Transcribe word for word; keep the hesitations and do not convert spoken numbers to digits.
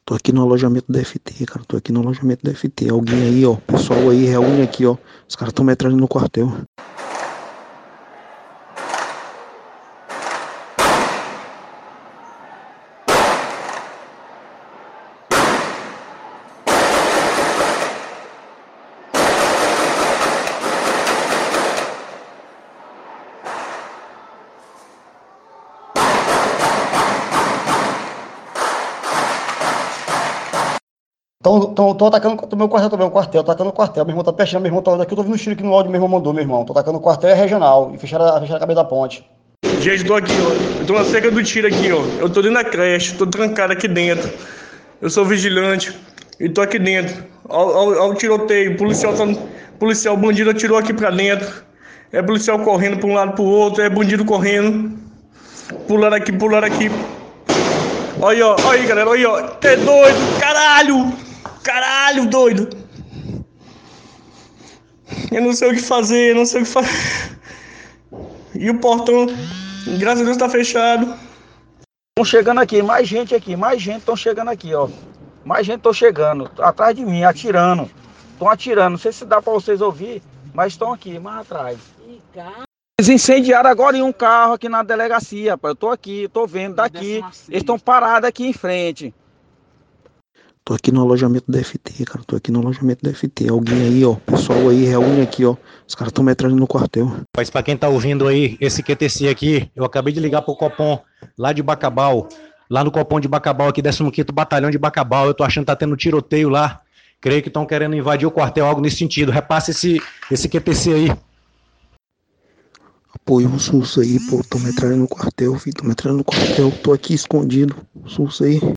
Tô aqui no alojamento da F T, cara. Tô aqui no alojamento da F T. Alguém aí, ó. Pessoal aí, reúne aqui, ó. Os caras tão me atrás no quartel. Tô atacando o meu quartel também, o quartel, atacando o quartel. Meu irmão tá fechando, meu irmão tá daqui, eu tô vendo o tiro aqui no áudio, meu irmão mandou, meu irmão. Tô atacando o quartel é regional e fecharam, a- fecharam a cabeça da ponte. Gente, tô aqui, ó. Eu tô na cerca do tiro aqui, ó. Eu tô dentro da creche, tô trancado aqui dentro. Eu sou vigilante e tô aqui dentro. Ao, ao, ao tiroteio, policial tá. Policial, bandido atirou aqui pra dentro. É policial correndo pra um lado pro outro, é bandido correndo. Pulando aqui, pulando aqui. Olha aí, ó, olha aí, galera, olha aí, ó. É doido, caralho! Caralho, doido! Eu não sei o que fazer, eu não sei o que fazer. E o portão, graças a Deus, tá fechado. Estão chegando aqui, mais gente aqui, mais gente estão chegando aqui, ó. Mais gente estão chegando, atrás de mim, atirando. Estão atirando, não sei se dá para vocês ouvir, mas estão aqui, mais atrás. Eles incendiaram agora em um carro aqui na delegacia, rapaz. Eu tô aqui, tô vendo daqui. Eles estão parados aqui em frente. Tô aqui no alojamento da F T, cara. Tô aqui no alojamento da F T. Alguém aí, ó. Pessoal aí, reúne aqui, ó. Os caras tão me atrás no quartel. Mas para quem tá ouvindo aí, esse Q T C aqui, eu acabei de ligar pro Copom, lá de Bacabal, lá no Copom de Bacabal, aqui, décimo quinto Batalhão de Bacabal, eu tô achando que tá tendo tiroteio lá, creio que estão querendo invadir o quartel, algo nesse sentido, repasse esse, esse Q T C aí. Apoio o SUS aí, pô. Tão me atrás no quartel, filho. Tão me atrás no quartel. Tô aqui escondido. O SUS aí.